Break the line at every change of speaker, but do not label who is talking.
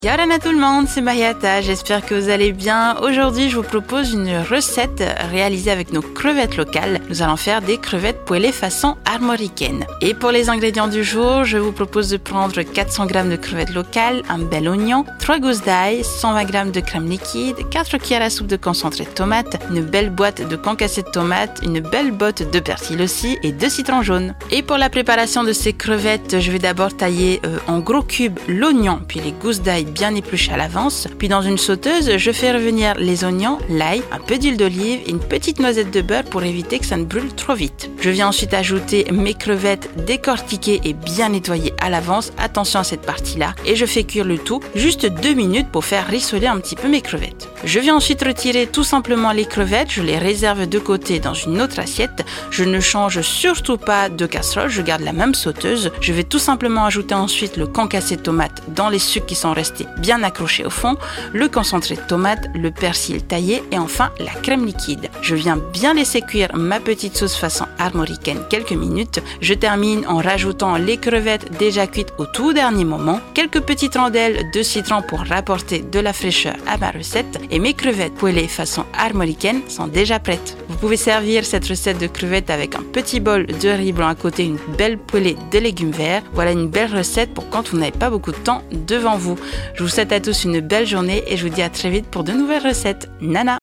Yaran à tout le monde, c'est Mariata, j'espère que vous allez bien. Aujourd'hui, je vous propose une recette réalisée avec nos crevettes locales. Nous allons faire des crevettes poêlées façon armoricaine. Et pour les ingrédients du jour, je vous propose de prendre 400 g de crevettes locales, un bel oignon, 3 gousses d'ail, 120 g de crème liquide, 4 cuillères à soupe de concentré de tomate, une belle boîte de concassé de tomate, une belle botte de persil aussi et 2 citrons jaunes. Et pour la préparation de ces crevettes, je vais d'abord tailler en gros cubes l'oignon, puis les gousses d'ail bien épluchées à l'avance. Puis dans une sauteuse, je fais revenir les oignons, l'ail, un peu d'huile d'olive et une petite noisette de beurre pour éviter que ça ne brûle trop vite. Je viens ensuite ajouter mes crevettes décortiquées et bien nettoyées à l'avance. Attention à cette partie-là. Et je fais cuire le tout juste 2 minutes pour faire rissoler un petit peu mes crevettes. Je viens ensuite retirer tout simplement les crevettes. Je les réserve de côté dans une autre assiette. Je ne change surtout pas de casserole. Je garde la même sauteuse. Je vais tout simplement ajouter ensuite le concassé de tomate dans les sucres qui sont restés bien accrochés au fond, le concentré de tomate, le persil taillé et enfin la crème liquide. Je viens bien laisser cuire ma petite sauce façon armoricaine quelques minutes. Je termine en rajoutant les crevettes déjà cuites au tout dernier moment, quelques petites rondelles de citron pour rapporter de la fraîcheur à ma recette et mes crevettes poêlées façon armoricaine sont déjà prêtes. Vous pouvez servir cette recette de crevettes avec un petit bol de riz blanc à côté, une belle poêlée de légumes verts. Voilà une belle recette pour quand vous n'avez pas beaucoup de temps devant vous. Je vous souhaite à tous une belle journée et je vous dis à très vite pour de nouvelles recettes. Nana!